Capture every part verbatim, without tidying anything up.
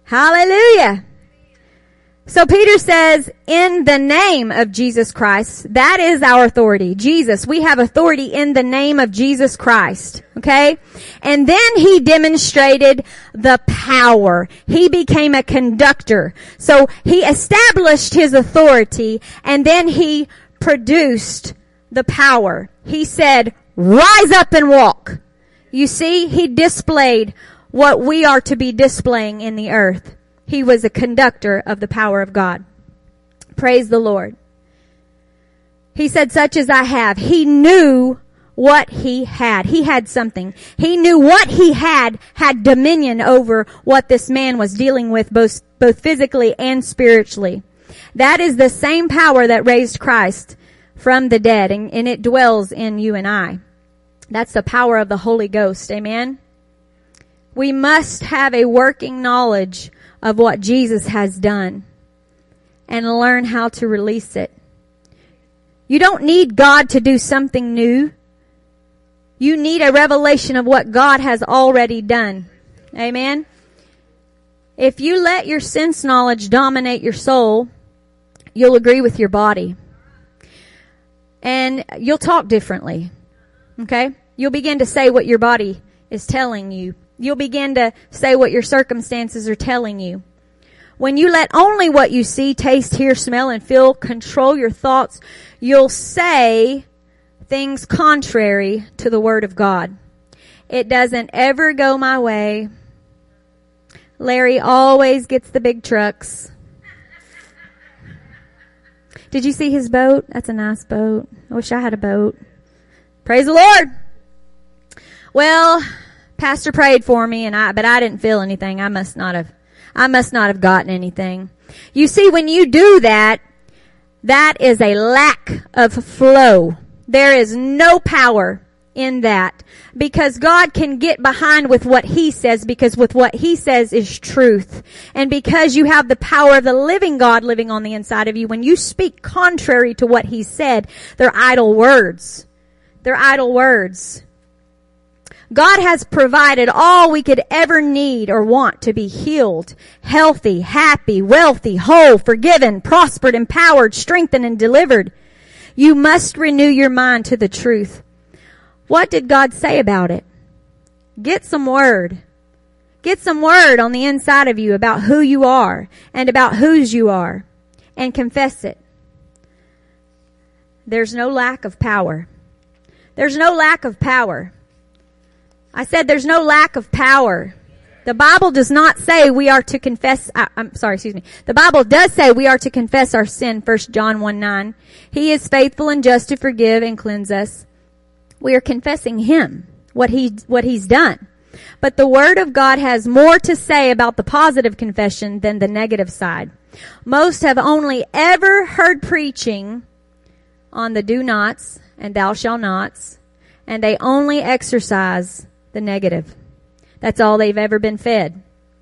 Hallelujah. So Peter says, in the name of Jesus Christ, that is our authority. Jesus, we have authority in the name of Jesus Christ. Okay? And then he demonstrated the power. He became a conductor. So he established his authority, and then he produced the power. He said, rise up and walk. You see, he displayed what we are to be displaying in the earth. He was a conductor of the power of God. Praise the Lord. He said, such as I have. He knew what he had. He had something. He knew what he had had dominion over what this man was dealing with, both, both physically and spiritually. That is the same power that raised Christ from the dead, and, and it dwells in you and I. That's the power of the Holy Ghost. Amen. We must have a working knowledge of what Jesus has done and learn how to release it. You don't need God to do something new. You need a revelation of what God has already done. Amen. If you let your sense knowledge dominate your soul, you'll agree with your body. And you'll talk differently. Okay? You'll begin to say what your body is telling you. You'll begin to say what your circumstances are telling you. When you let only what you see, taste, hear, smell, and feel control your thoughts, you'll say things contrary to the Word of God. It doesn't ever go my way. Larry always gets the big trucks. Did you see his boat? That's a nice boat. I wish I had a boat. Praise the Lord. Well, Pastor prayed for me, and I, but I didn't feel anything. I must not have, I must not have gotten anything. You see, when you do that, that is a lack of flow. There is no power in that, because God can get behind with what He says, because with what He says is truth. And because you have the power of the living God living on the inside of you, when you speak contrary to what He said, they're idle words. They're idle words. God has provided all we could ever need or want to be healed, healthy, happy, wealthy, whole, forgiven, prospered, empowered, strengthened, and delivered. You must renew your mind to the truth. What did God say about it? Get some word. Get some word on the inside of you about who you are and about whose you are, and confess it. There's no lack of power. There's no lack of power. I said there's no lack of power. The Bible does not say we are to confess, I, I'm sorry, excuse me. The Bible does say we are to confess our sin, First John one nine. He is faithful and just to forgive and cleanse us. We are confessing Him, what He, what He's done. But the Word of God has more to say about the positive confession than the negative side. Most have only ever heard preaching on the do nots and thou shalt nots, and they only exercise the negative. That's all they've ever been fed.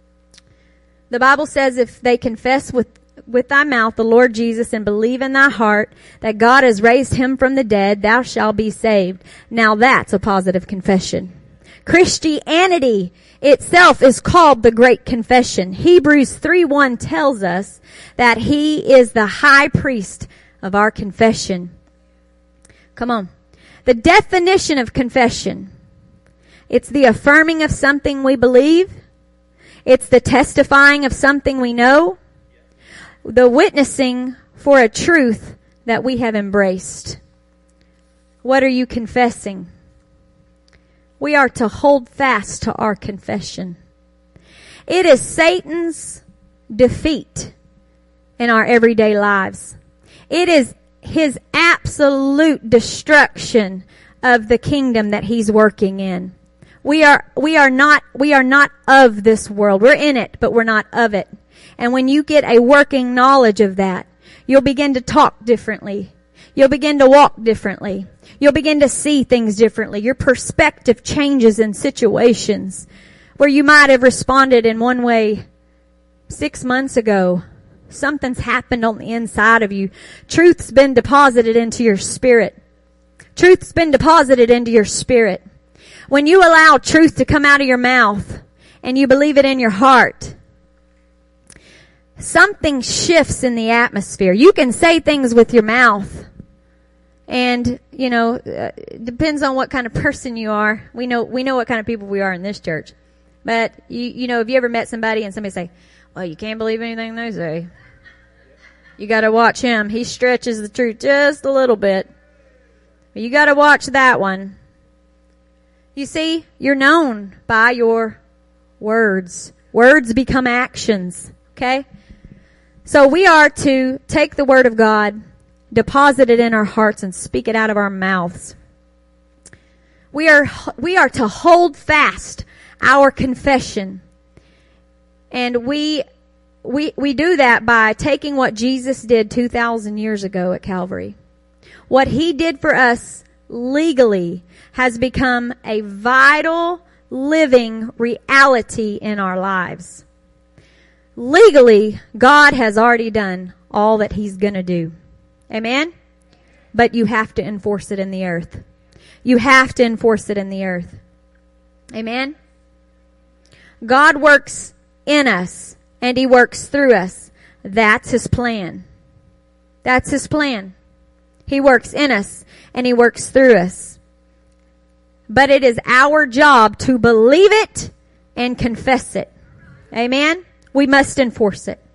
The Bible says if they confess with, with thy mouth the Lord Jesus and believe in thy heart that God has raised Him from the dead, thou shalt be saved. Now that's a positive confession. Christianity itself is called the Great Confession. Hebrews three one tells us that He is the high priest of our confession. Come on. The definition of confession. It's the affirming of something we believe. It's the testifying of something we know. The witnessing for a truth that we have embraced. What are you confessing? We are to hold fast to our confession. It is Satan's defeat in our everyday lives. It is his absolute destruction of the kingdom that he's working in. We are, we are not, we are not of this world. We're in it, but we're not of it. And when you get a working knowledge of that, you'll begin to talk differently. You'll begin to walk differently. You'll begin to see things differently. Your perspective changes in situations where you might have responded in one way six months ago. Something's happened on the inside of you. Truth's been deposited into your spirit. Truth's been deposited into your spirit. When you allow truth to come out of your mouth and you believe it in your heart, something shifts in the atmosphere. You can say things with your mouth. And, you know, uh, it depends on what kind of person you are. We know, we know what kind of people we are in this church. But, you, you know, have you ever met somebody and somebody say, well, you can't believe anything they say. You gotta watch him. He stretches the truth just a little bit. You gotta watch that one. You see, you're known by your words. Words become actions. Okay? So we are to take the Word of God, deposit it in our hearts, and speak it out of our mouths. We are, we are to hold fast our confession. And we, we, we do that by taking what Jesus did two thousand years ago at Calvary. What He did for us legally has become a vital, living reality in our lives. Legally, God has already done all that He's gonna do. Amen? But you have to enforce it in the earth. You have to enforce it in the earth. Amen? God works in us and He works through us. That's His plan. That's His plan. He works in us and He works through us. But it is our job to believe it and confess it. Amen? We must enforce it.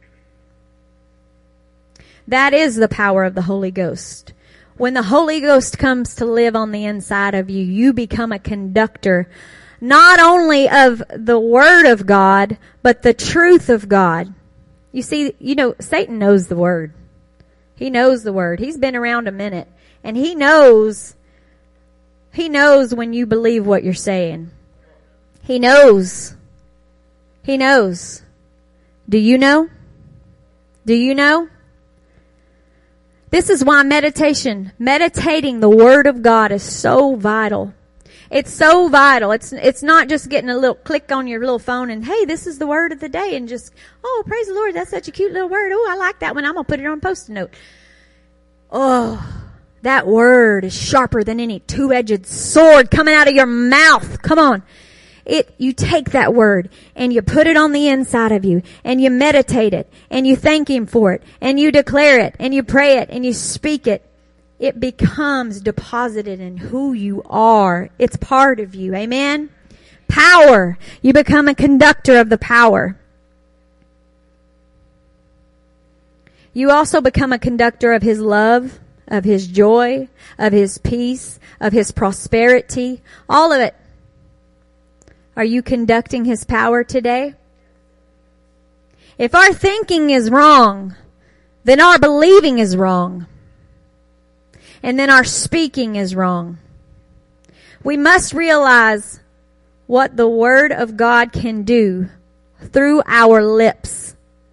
That is the power of the Holy Ghost. When the Holy Ghost comes to live on the inside of you, you become a conductor not only of the Word of God, but the truth of God. You see, you know, Satan knows the Word. He knows the Word. He's been around a minute. And he knows, he knows when you believe what you're saying. He knows. He knows. Do you know? Do you know? This is why meditation, meditating the Word of God is so vital. It's so vital. It's, it's not just getting a little click on your little phone and, hey, this is the word of the day, and just, oh, praise the Lord, that's such a cute little word. Oh, I like that one. I'm going to put it on a post-it note. Oh, that word is sharper than any two-edged sword coming out of your mouth. Come on. It, you take that word and you put it on the inside of you and you meditate it and you thank Him for it and you declare it and you pray it and you speak it. It becomes deposited in who you are. It's part of you. Amen? Power. You become a conductor of the power. You also become a conductor of His love, of His joy, of His peace, of His prosperity. All of it. Are you conducting His power today? If our thinking is wrong, then our believing is wrong. And then our speaking is wrong. We must realize what the Word of God can do through our lips.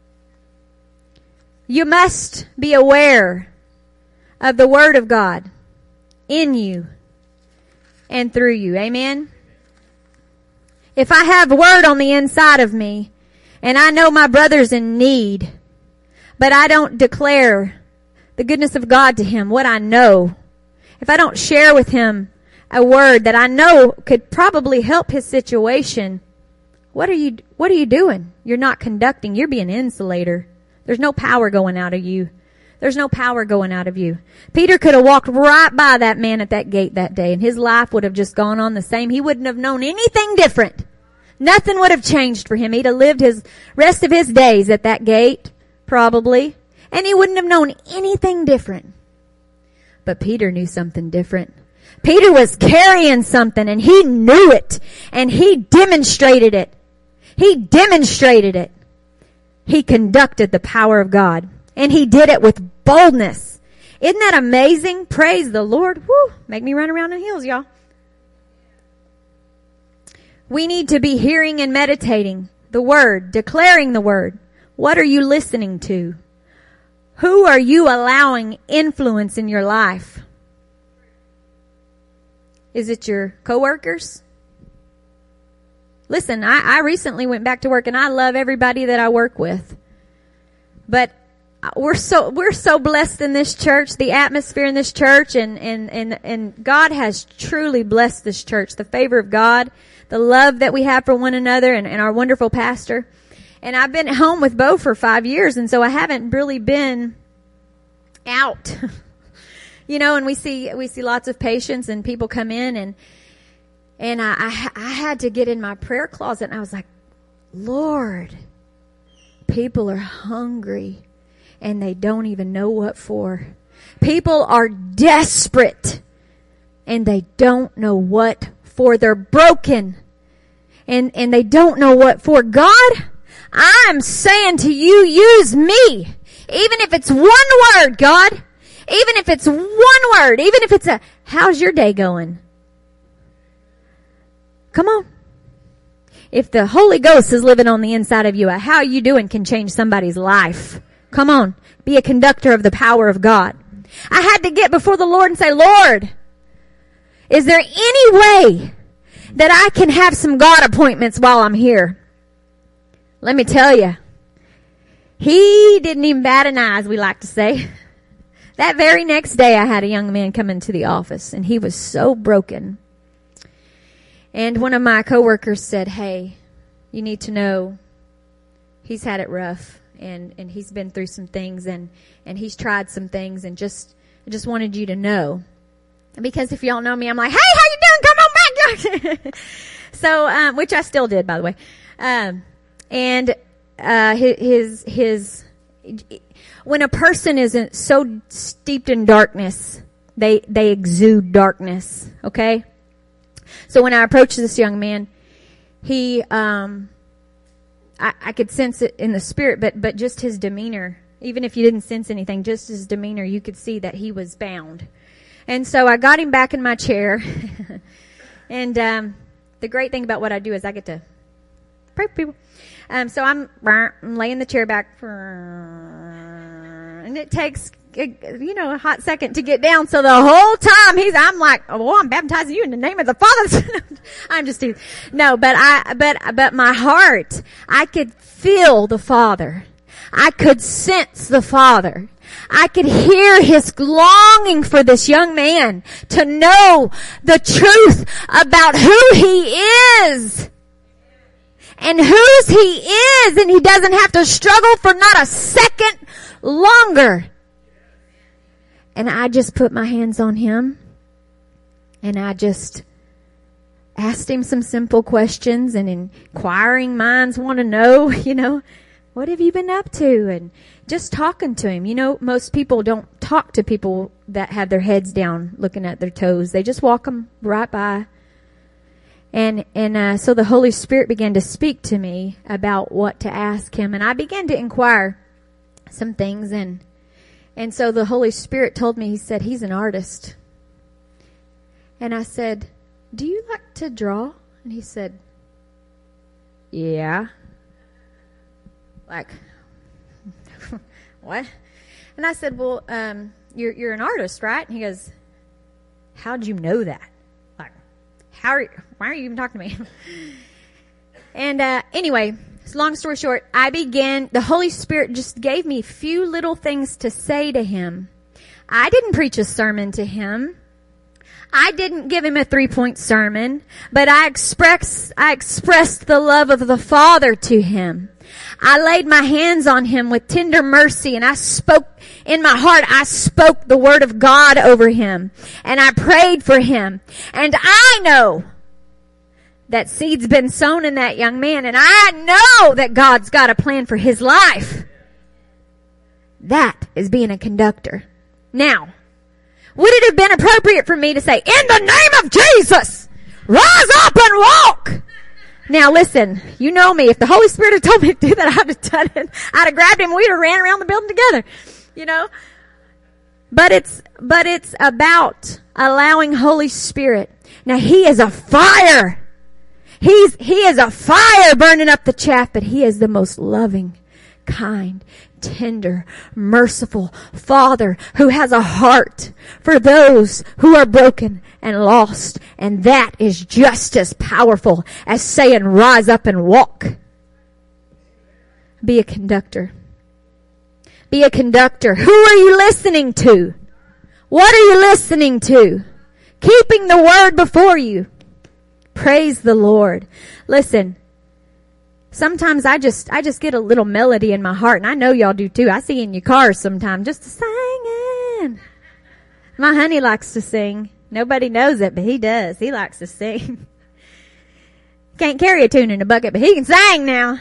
You must be aware of the Word of God in you and through you. Amen? If I have Word on the inside of me and I know my brother's in need, but I don't declare the goodness of God to him, what I know, if I don't share with him a word that I know could probably help his situation, what are you, what are you doing? You're not conducting. You're being an insulator. There's no power going out of you. There's no power going out of you. Peter could have walked right by that man at that gate that day and his life would have just gone on the same. He wouldn't have known anything different. Nothing would have changed for him. He'd have lived his rest of his days at that gate, probably. And he wouldn't have known anything different. But Peter knew something different. Peter was carrying something and he knew it. And he demonstrated it. He demonstrated it. He conducted the power of God. And he did it with boldness. Isn't that amazing? Praise the Lord. Woo! Make me run around in heels, y'all. We need to be hearing and meditating the Word, declaring the Word. What are you listening to? Who are you allowing influence in your life? Is it your coworkers? Listen, I, I recently went back to work and I love everybody that I work with. But we're so, we're so blessed in this church, the atmosphere in this church, and, and, and, and God has truly blessed this church. The favor of God, the love that we have for one another, and, and our wonderful pastor. And I've been at home with Bo for five years, and so I haven't really been out. You know, and we see, we see lots of patients and people come in, and, and I, I, I had to get in my prayer closet, and I was like, Lord, people are hungry and they don't even know what for. People are desperate and they don't know what for. They're broken and, and they don't know what for. God, I'm saying to you, use me. Even if it's one word, God. Even if it's one word. Even if it's a, how's your day going? Come on. If the Holy Ghost is living on the inside of you, a how you doing can change somebody's life. Come on. Be a conductor of the power of God. I had to get before the Lord and say, Lord, is there any way that I can have some God appointments while I'm here? Let me tell you, He didn't even bat an eye, as we like to say. That very next day, I had a young man come into the office, and he was so broken. And one of my coworkers said, hey, you need to know he's had it rough, and, and he's been through some things, and, and he's tried some things, and just I just wanted you to know. Because if y'all know me, I'm like, hey, how you doing? Come on back. So, um, which I still did, by the way. Um, and uh, his, his, when a person isn't so steeped in darkness, they, they exude darkness, okay? So when I approached this young man, he, um, I, I could sense it in the spirit, but, but just his demeanor, even if you didn't sense anything, just his demeanor, you could see that he was bound. And so I got him back in my chair. And, um, the great thing about what I do is I get to pray for people. Um, so I'm, I'm laying the chair back for, and it takes, you know, a hot second to get down. So the whole time he's, I'm like, oh, I'm baptizing you in the name of the Father. I'm just, no, but I, but, but my heart, I could feel the Father. I could sense the Father. I could hear His longing for this young man to know the truth about who He is and whose He is, and he doesn't have to struggle for not a second longer. And I just put my hands on him, and I just asked him some simple questions, and inquiring minds want to know, you know, what have you been up to? And just talking to him. You know, most people don't talk to people that have their heads down looking at their toes. They just walk them right by. And, and, uh, so the Holy Spirit began to speak to me about what to ask him. And I began to inquire some things, and, and so the Holy Spirit told me, He said, he's an artist. And I said, do you like to draw? And he said, yeah. Like, what? And I said, well, um, you're, you're an artist, right? And he goes, how'd you know that? Like, how are you, why are you even talking to me? And, uh, anyway, long story short, I began, the Holy Spirit just gave me a few little things to say to him. I didn't preach a sermon to him. I didn't give him a three-point sermon, but I expressed, I expressed the love of the Father to him. I laid my hands on him with tender mercy, and I spoke in my heart, I spoke the word of God over him, and I prayed for him. And I know that seed's been sown in that young man, and I know that God's got a plan for his life. That is being a conductor. Now, would it have been appropriate for me to say, in the name of Jesus, rise up and walk? Now listen, you know me. If the Holy Spirit had told me to do that, I'd have done it. I'd have grabbed him. We'd have ran around the building together. You know? But it's, but it's about allowing Holy Spirit. Now He is a fire. He's, He is a fire burning up the chaff, but He is the most loving, kind, tender, merciful Father who has a heart for those who are broken and lost. And that is just as powerful as saying, rise up and walk. Be a conductor. Be a conductor. Who are you listening to? What are you listening to? Keeping the word before you. Praise the Lord. Listen, Sometimes I just, I just get a little melody in my heart, and I know y'all do too. I see in your cars sometimes, just singing. My honey likes to sing. Nobody knows it, but he does. He likes to sing. Can't carry a tune in a bucket, but he can sing now.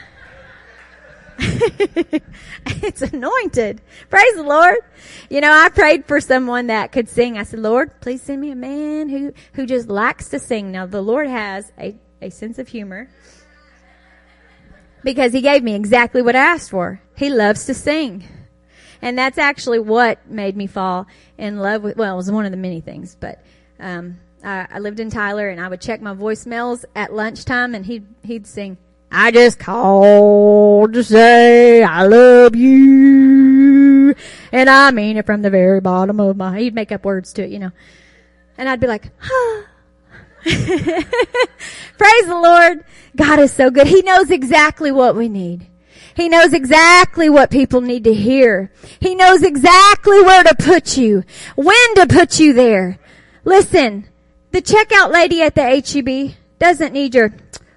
It's anointed. Praise the Lord. You know, I prayed for someone that could sing. I said, Lord, please send me a man who, who just likes to sing. Now, the Lord has a, a sense of humor because he gave me exactly what I asked for. He loves to sing. And that's actually what made me fall in love with, well, it was one of the many things, but, um, I, I lived in Tyler, and I would check my voicemails at lunchtime, and he'd, he'd sing, I just called to say I love you, and I mean it from the very bottom of my, he'd make up words to it, you know. And I'd be like, ah. Praise the Lord. God is so good. He knows exactly what we need. He knows exactly what people need to hear. He knows exactly where to put you, when to put you there. Listen, the checkout lady at the H E B doesn't need your,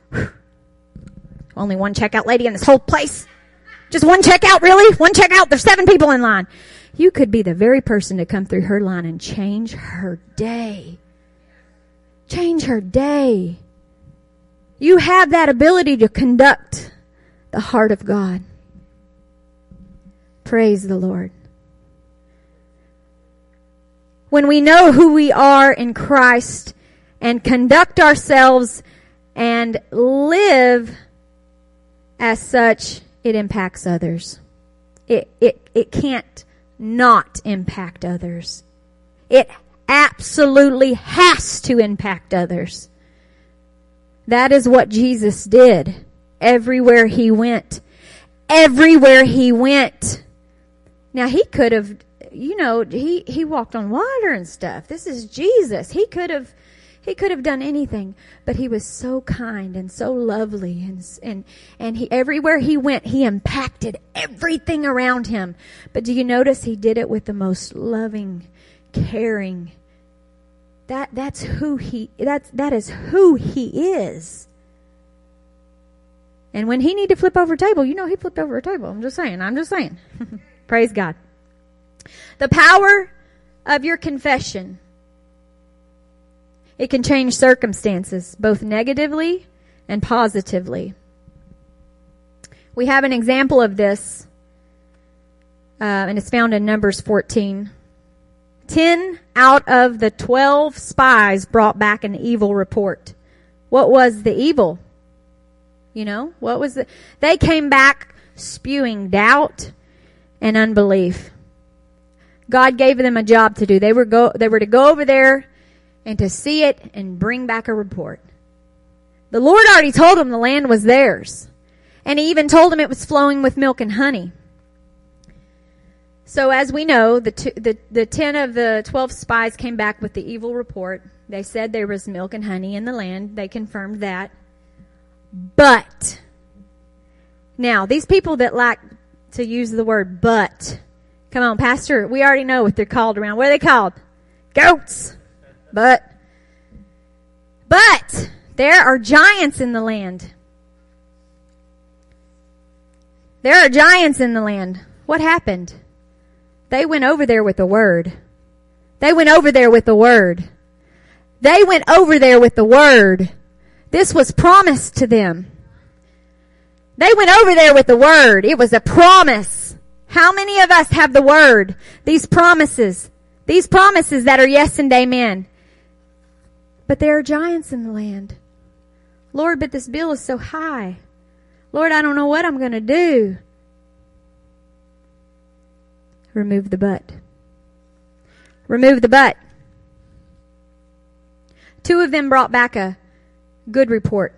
only one checkout lady in this whole place. Just one checkout, really? One checkout? There's seven people in line. You could be the very person to come through her line and change her day. Change her day. You have that ability to conduct the heart of God. Praise the Lord. When we know who we are in Christ and conduct ourselves and live as such, it impacts others. It, it, it can't not impact others. It absolutely has to impact others. That is what Jesus did everywhere he went. Everywhere he went. Now he could have, you know, he, he walked on water and stuff. This is Jesus. He could have, he could have done anything, but he was so kind and so lovely, and, and, and he, everywhere he went, he impacted everything around him. But do you notice he did it with the most loving, caring. That, that's who he, that's, that is who he is. And when he needed to flip over a table, you know, he flipped over a table. I'm just saying, I'm just saying. Praise God. The power of your confession. It can change circumstances, both negatively and positively. We have an example of this, uh, and it's found in Numbers fourteen. Ten out of the twelve spies brought back an evil report. What was the evil? You know, what was the, they came back spewing doubt and unbelief. God gave them a job to do. They were go, they were to go over there and to see it and bring back a report. The Lord already told them the land was theirs. And he even told them it was flowing with milk and honey. So as we know, the, two, the, the ten of the twelve spies came back with the evil report. They said there was milk and honey in the land. They confirmed that. But, now, these people that like to use the word but, come on, Pastor, we already know what they're called around. What are they called? Goats. But, but, there are giants in the land. There are giants in the land. What happened? They went over there with the word. They went over there with the word. They went over there with the word. This was promised to them. They went over there with the word. It was a promise. How many of us have the word? These promises. These promises that are yes and amen. But there are giants in the land. Lord, but this bill is so high. Lord, I don't know what I'm going to do. Remove the but. Remove the but. Two of them brought back a good report.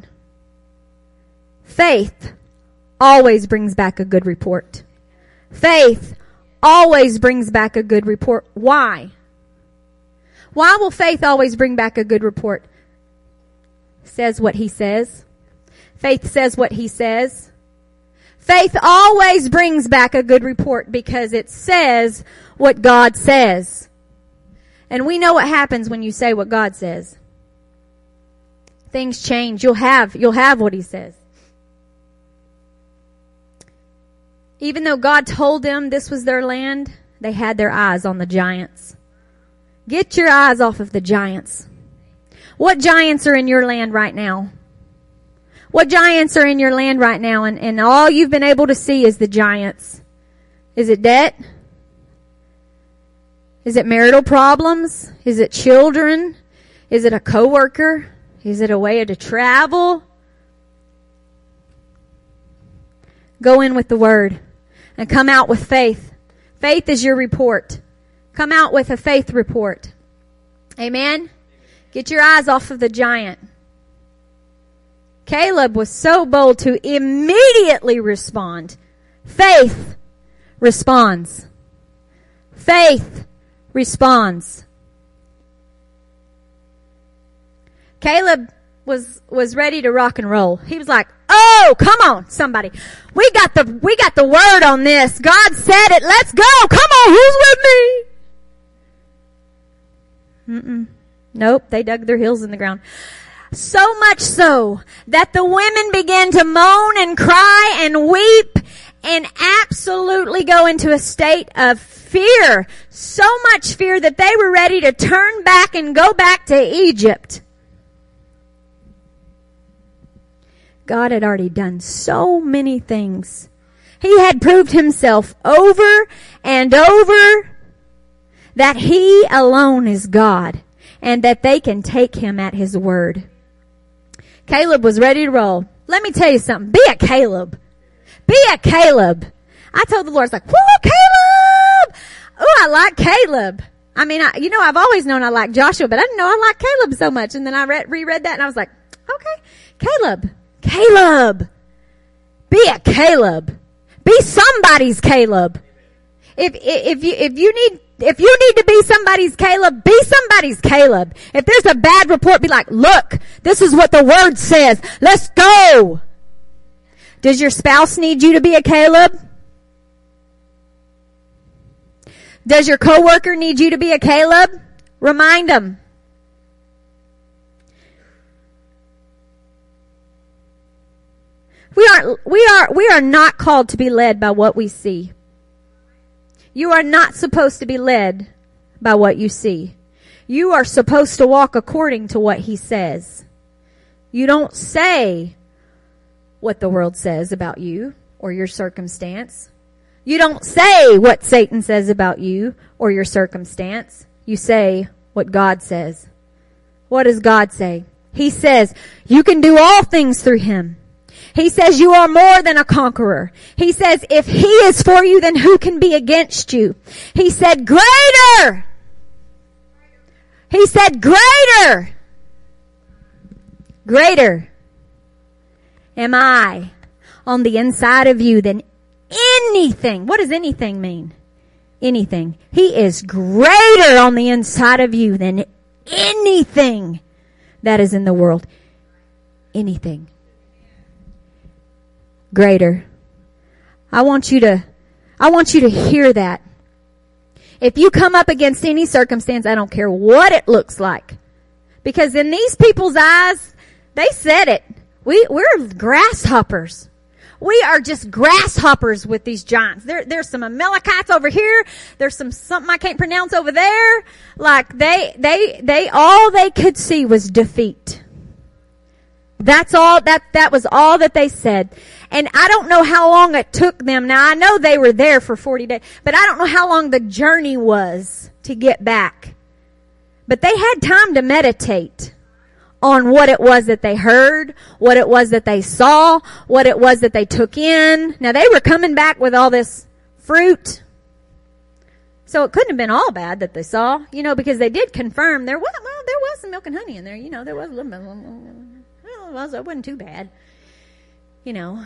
Faith always brings back a good report. Faith always brings back a good report. Why? Why will faith always bring back a good report? Says what he says. Faith says what he says. Faith always brings back a good report because it says what God says. And we know what happens when you say what God says. Things change. You'll have, you'll have what he says. Even though God told them this was their land, they had their eyes on the giants. Get your eyes off of the giants. What giants are in your land right now? What giants are in your land right now, and, and all you've been able to see is the giants? Is it debt? Is it marital problems? Is it children? Is it a coworker? Is it a way to travel? Go in with the word and come out with faith. Faith is your report. Come out with a faith report. Amen? Get your eyes off of the giant. Caleb was so bold to immediately respond. Faith responds. Faith responds. Caleb was was ready to rock and roll. He was like, "Oh, come on, somebody. We got the we got the word on this. God said it. Let's go. Come on, who's with me?" Mm-mm. Nope, they dug their heels in the ground. So much so that the women began to moan and cry and weep and absolutely go into a state of fear. So much fear that they were ready to turn back and go back to Egypt. God had already done so many things. He had proved himself over and over that he alone is God and that they can take him at his word. Caleb was ready to roll. Let me tell you something. Be a Caleb. Be a Caleb. I told the Lord, it's like, whoo, Caleb! Oh, I like Caleb. I mean, I, you know, I've always known I like Joshua, but I didn't know I like Caleb so much. And then I read, reread that and I was like, okay, Caleb. Caleb. Be a Caleb. Be somebody's Caleb. If, if you, if you need, if you need to be somebody's Caleb, be somebody's Caleb. If there's a bad report, be like, look, this is what the word says. Let's go. Does your spouse need you to be a Caleb? Does your coworker need you to be a Caleb? Remind them. We aren't, we are, we are not called to be led by what we see. You are not supposed to be led by what you see. You are supposed to walk according to what he says. You don't say what the world says about you or your circumstance. You don't say what Satan says about you or your circumstance. You say what God says. What does God say? He says, you can do all things through him. He says you are more than a conqueror. He says if he is for you, then who can be against you? He said greater. He said greater. Greater am I on the inside of you than anything. What does anything mean? Anything. He is greater on the inside of you than anything that is in the world. Anything. Greater. I want you to, I want you to hear that. If you come up against any circumstance, I don't care what it looks like. Because in these people's eyes, they said it. We, we're grasshoppers. We are just grasshoppers with these giants. There, there's some Amalekites over here. There's some, something I can't pronounce over there. Like they, they, they, all they could see was defeat. That's all, that, that was all that they said. And I don't know how long it took them. Now I know they were there for forty days, but I don't know how long the journey was to get back. But they had time to meditate on what it was that they heard, what it was that they saw, what it was that they took in. Now they were coming back with all this fruit. So it couldn't have been all bad that they saw, you know, because they did confirm there was, well, there was some milk and honey in there, you know, there was a little bit, well, it was, it wasn't too bad. You know.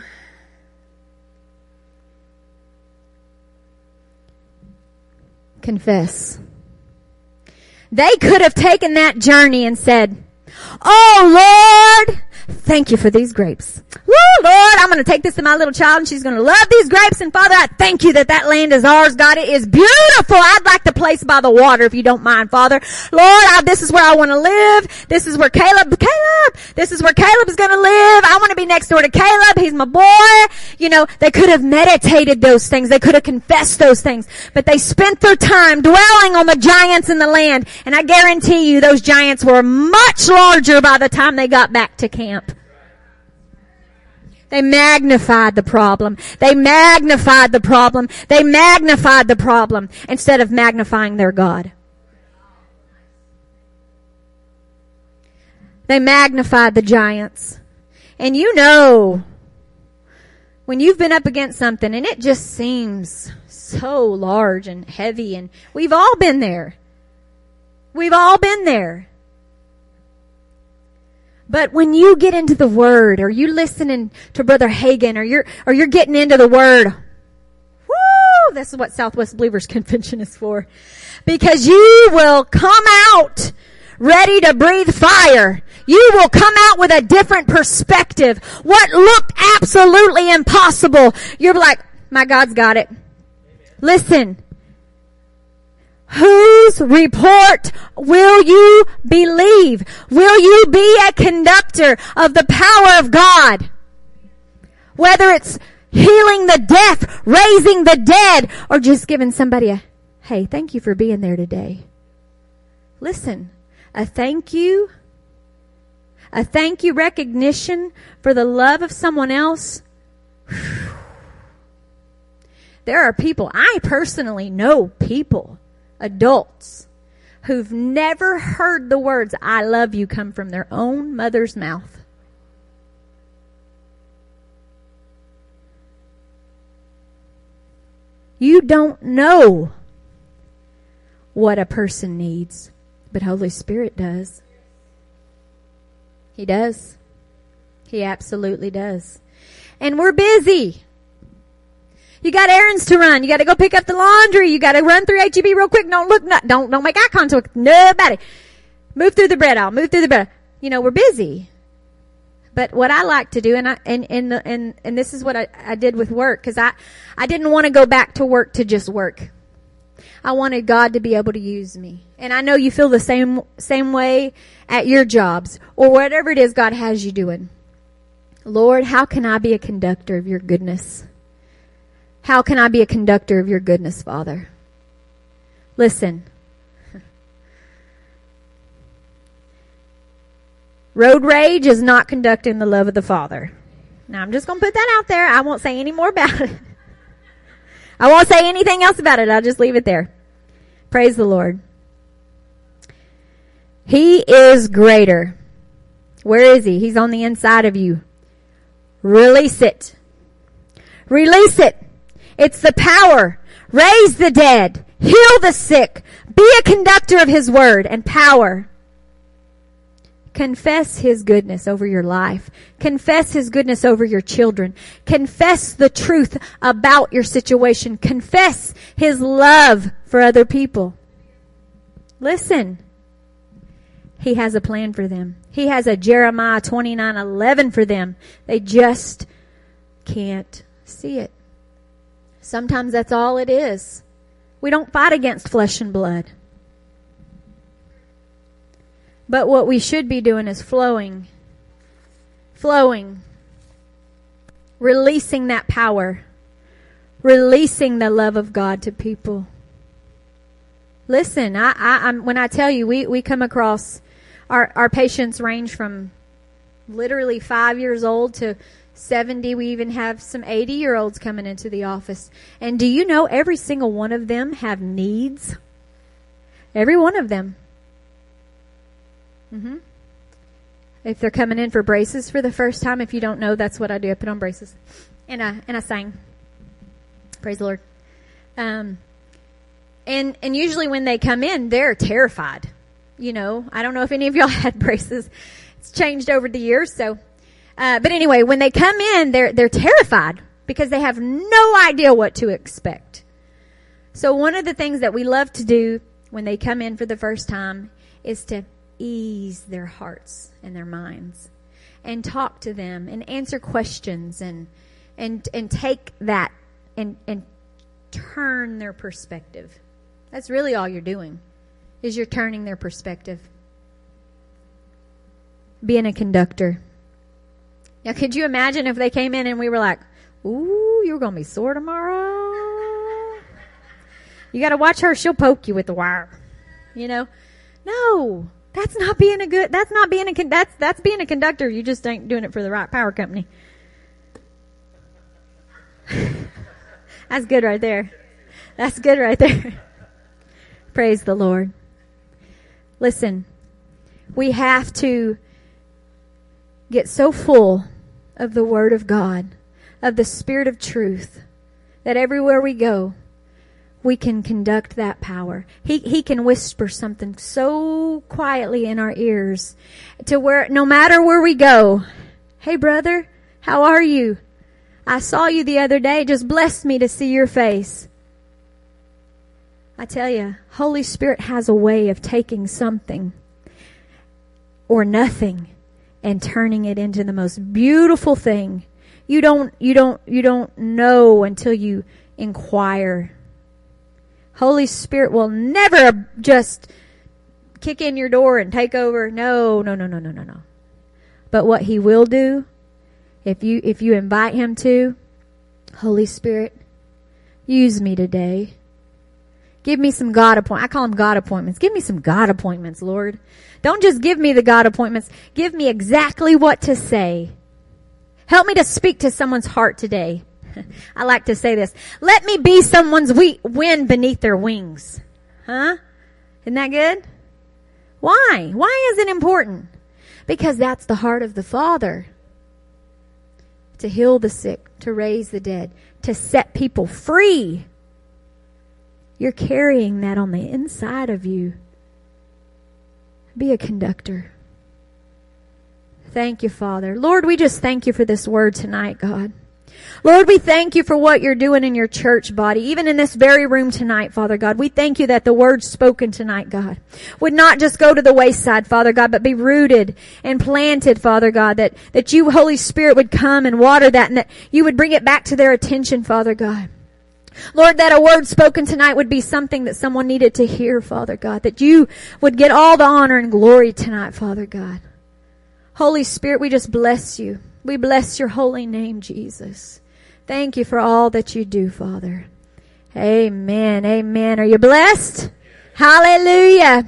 Confess. They could have taken that journey and said, oh Lord, thank you for these grapes. Woo, Woo, Lord, I'm going to take this to my little child and she's going to love these grapes. And Father, I thank you that that land is ours. God, it is beautiful. I'd like the place by the water if you don't mind, Father. Lord, I, this is where I want to live. This is where Caleb, Caleb, this is where Caleb is going to live. I want to be next door to Caleb. He's my boy. You know, they could have meditated those things. They could have confessed those things. But they spent their time dwelling on the giants in the land. And I guarantee you those giants were much larger by the time they got back to camp. They magnified the problem. They magnified the problem. They magnified the problem instead of magnifying their God. They magnified the giants. And you know, when you've been up against something and it just seems so large and heavy, and we've all been there. We've all been there. But when you get into the Word, or you listening to Brother Hagin, or you're, or you're getting into the Word, woo! This is what Southwest Believers Convention is for. Because you will come out ready to breathe fire. You will come out with a different perspective. What looked absolutely impossible, you're like, my God's got it. Listen. Whose report will you believe? Will you be a conductor of the power of God? Whether it's healing the deaf, raising the dead, or just giving somebody a, hey, thank you for being there today. Listen, a thank you, a thank you recognition for the love of someone else. Whew. There are people, I personally know people, adults, who've never heard the words, I love you, come from their own mother's mouth. You don't know what a person needs, but Holy Spirit does. He does. He absolutely does. And we're busy. You got errands to run. You got to go pick up the laundry. You got to run through H E B real quick. Don't look, not, don't, don't make eye contact with nobody. Move through the bread aisle. Move through the bread aisle. You know, we're busy. But what I like to do, and I, and, and, the, and, and this is what I, I did with work, cause I, I didn't want to go back to work to just work. I wanted God to be able to use me. And I know you feel the same, same way at your jobs or whatever it is God has you doing. Lord, how can I be a conductor of your goodness? How can I be a conductor of your goodness, Father? Listen. Road rage is not conducting the love of the Father. Now, I'm just going to put that out there. I won't say any more about it. I won't say anything else about it. I'll just leave it there. Praise the Lord. He is greater. Where is he? He's on the inside of you. Release it. Release it. It's the power. Raise the dead. Heal the sick. Be a conductor of his word and power. Confess his goodness over your life. Confess his goodness over your children. Confess the truth about your situation. Confess his love for other people. Listen. He has a plan for them. He has a Jeremiah twenty-nine eleven for them. They just can't see it. Sometimes that's all it is. We don't fight against flesh and blood. But what we should be doing is flowing. Flowing. Releasing that power. Releasing the love of God to people. Listen, I, I, I'm, when I tell you, we, we come across, our, our patients range from literally five years old to seventy. We even have some eighty year olds coming into the office. And do you know every single one of them have needs? Every one of them. Mm-hmm. If they're coming in for braces for the first time, if you don't know, that's what I do. I put on braces. And I, and I sang. Praise the Lord. Um, and, and usually when they come in, they're terrified. You know, I don't know if any of y'all had braces. It's changed over the years, so. Uh, but anyway, when they come in, they're, they're terrified because they have no idea what to expect. So one of the things that we love to do when they come in for the first time is to ease their hearts and their minds. and talk to them and answer questions and and and take that and and turn their perspective. That's really all you're doing, is you're turning their perspective. Being a conductor. Now, could you imagine if they came in and we were like, ooh, you're going to be sore tomorrow. You got to watch her. She'll poke you with the wire. You know? No, that's not being a good, that's not being a, con- that's, that's being a conductor. You just ain't doing it for the right power company. That's good right there. That's good right there. Praise the Lord. Listen, we have to get so full of the Word of God, of the Spirit of truth, that everywhere we go, we can conduct that power. He, he can whisper something so quietly in our ears to where no matter where we go, hey brother, how are you? I saw you the other day. It just blessed me to see your face. I tell you, Holy Spirit has a way of taking something or nothing and turning it into the most beautiful thing. You don't, you don't, you don't know until you inquire. Holy Spirit will never just kick in your door and take over. No, no, no, no, no, no, no. But what He will do, if you, if you invite Him to, Holy Spirit, use me today. Give me some God appointments. I call them God appointments. Give me some God appointments, Lord. Don't just give me the God appointments. Give me exactly what to say. Help me to speak to someone's heart today. I like to say this. Let me be someone's we- wind beneath their wings. Huh? Isn't that good? Why? Why is it important? Because that's the heart of the Father. To heal the sick, to raise the dead, to set people free. You're carrying that on the inside of you. Be a conductor. Thank you, Father. Lord, we just thank you for this word tonight, God. Lord, we thank you for what you're doing in your church body, even in this very room tonight, Father God. We thank you that the word spoken tonight, God, would not just go to the wayside, Father God, but be rooted and planted, Father God, that, that you, Holy Spirit, would come and water that and that you would bring it back to their attention, Father God. Lord, that a word spoken tonight would be something that someone needed to hear, Father God, that you would get all the honor and glory tonight, Father God. Holy Spirit, we just bless you. We bless your holy name, Jesus. Thank you for all that you do, Father. Amen. Amen. Are you blessed? Hallelujah.